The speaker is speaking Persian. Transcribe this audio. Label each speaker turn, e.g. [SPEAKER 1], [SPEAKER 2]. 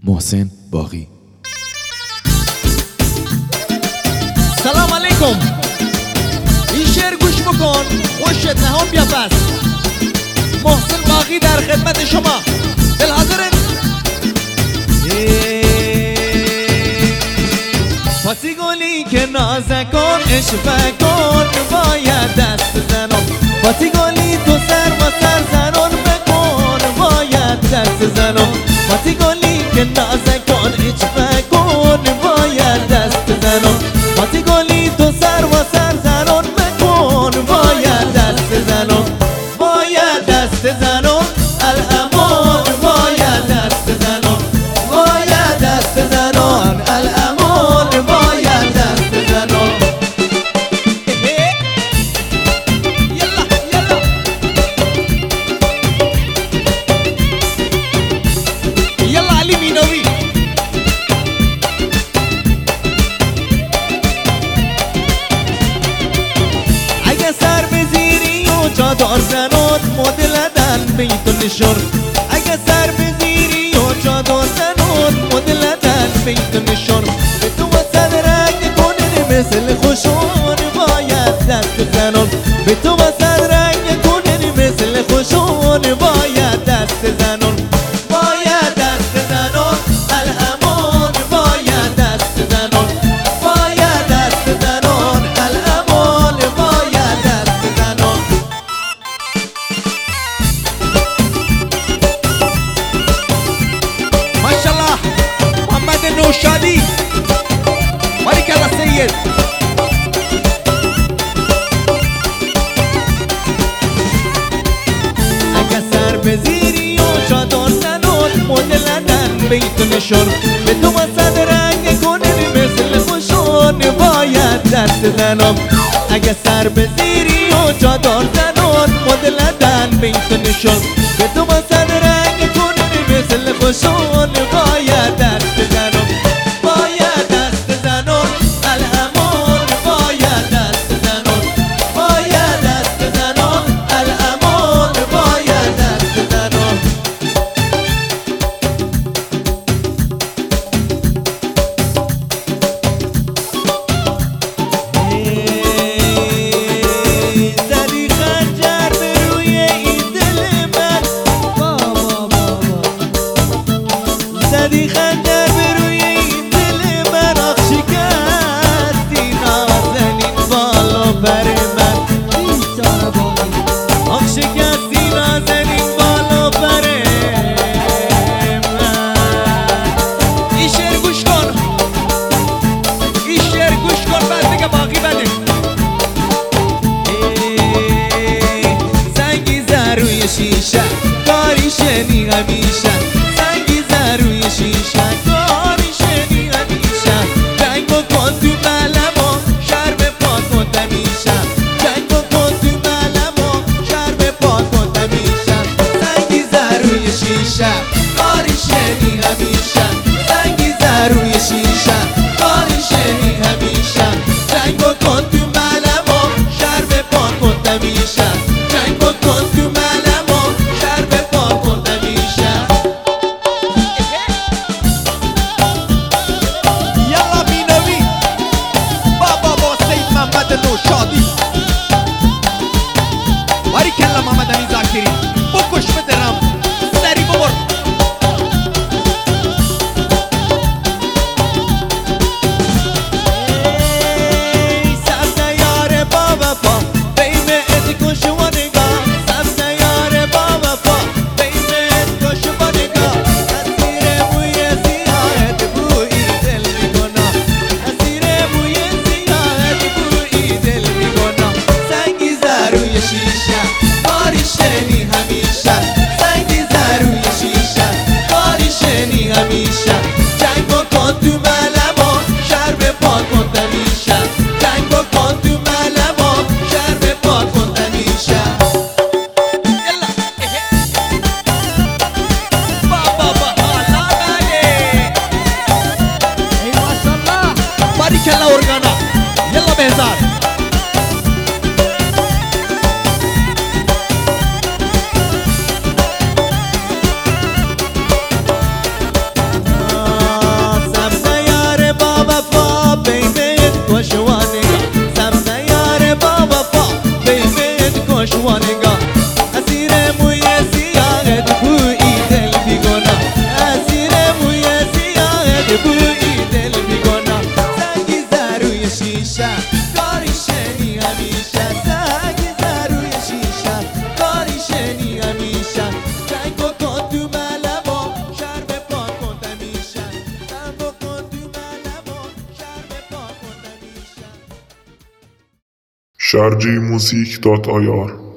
[SPEAKER 1] محسن باقی.
[SPEAKER 2] سلام علیکم. این شعر گوش بکن، خوشت نهان بیا پس. محسن باقی در خدمت شما. دل حاضرت؟ پاسی گلی که نازکن اشفه کن باید دست زنم. پاسی گلی تو سر و سر زنان بکن باید دست زنم. پاسی گلی که نازکن اشفه کن باید دست زنم. پاسی گلی تو سر و سر زنان بکن باید دست زنم. باید دست زنم الامان باید دست زنم. باید دست زنم الامان باید دست زنم. یلا یلا یلا علی مینوی. اگه سر بزیری و چادر زنات مدلدن بیتو نشون. اگه سر بزیری و چادر زنات مدلدن بیتو نشون. به تو وسط رنگ کنن مثل خوشون باید دست زنم. به تو وسط رنگ کنن مثل خوشون باید دست زنم. باید دست زنم الامان باید دست زنم. باید دست زنم الامان باید دست زنم. ماشاءالله محمد نوشادی باریک الله سید. اگه سر بزیری و چادر زنات مدلدن بیتو نشون. به تو وسط رنگ کنن مثل خوشون باید دست زنم. اگه سر بزیری و چادر زنات مدلدن بیتو نشون. به تو وسط رنگ کنن مثل خوشون باید دست زنم. باید دست زنم الامان باید دست زنم. باید دست زنم الامان باید دست زنم. زدی خنجر به روی این دل من. زدی خنجر به روی این دل من. آخ شکستی نازنین بالا پر من. آخ شکستی نازنین بالا پر من. این شعر گوش کن، این شعر گوش کن بعد بگه باقی بده. سنگی زد روی شیشه کاری شنی همیشه. سنگی زد روی شیشه کاری شنی همیشه. جنگ بکن تو ملمو شرب پاک کن تمیشه. جنگ بکن تو ملمو شرب پاک کن تمیشه. سنگی زد روی شیشه کاری شنی همیشه. سنگی زد روی شیشه کاری شنی همیشه. جنگ بکن تو ملمو شرب پاک کن تمیشه. جنگ بکن تو ملمو شرب پاک کن تمیشه. یلا بینوی بابا با سید محمد نوشادی. باریک الله محمد امین ذاکری. بکش بدرم سری ببر. کاری شنی همیشه سنگ زد روی شیشه کاری شنی همیشه سنگ بکن تو ملبا شرم پا کن همیشه سنگ بکن تو ملبا شرم پا کن همیشه
[SPEAKER 1] sharjimusic.ir